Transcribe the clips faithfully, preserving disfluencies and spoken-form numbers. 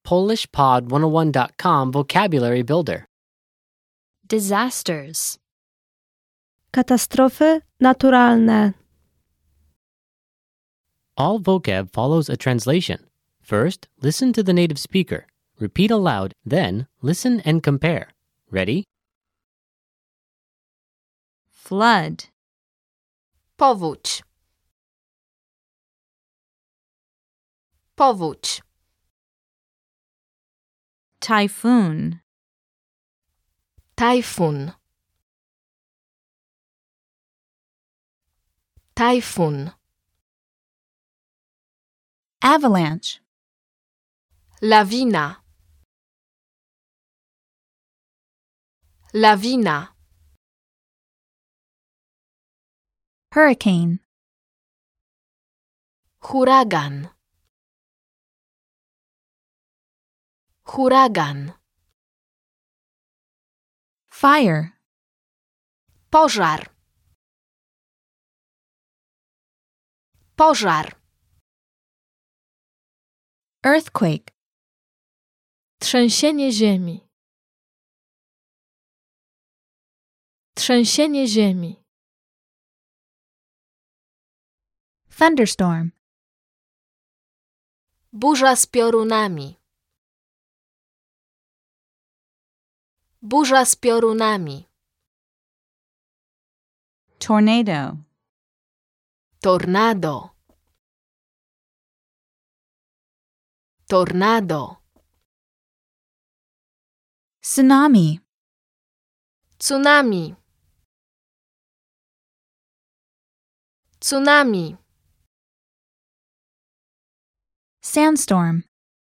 Polish Pod one oh one dot com Vocabulary Builder. Disasters. Katastrofy naturalne. All vocab follows a translation. First, listen to the native speaker. Repeat aloud, then listen and compare. Ready? Flood. Powódź. Powódź. Typhoon. Tajfun. Tajfun. Avalanche. Lawina. Lawina. Hurricane. Huragan. Huragan. Fire. Pożar. Pożar. Earthquake. Trzęsienie ziemi. Trzęsienie ziemi. Thunderstorm. Burza z piorunami. Burza z piorunami. Tornado. Tornado. Tornado. Tsunami. Tsunami. Tsunami. Sandstorm.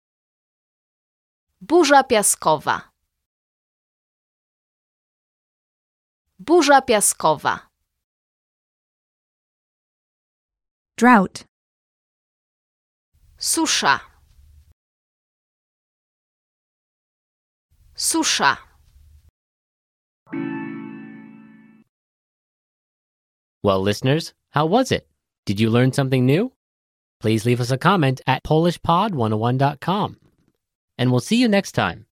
Burza piaskowa. Burza piaskowa. Drought. Susza. Susza. Well, listeners, how was it? Did you learn something new? Please leave us a comment at polish pod one oh one dot com. And we'll see you next time.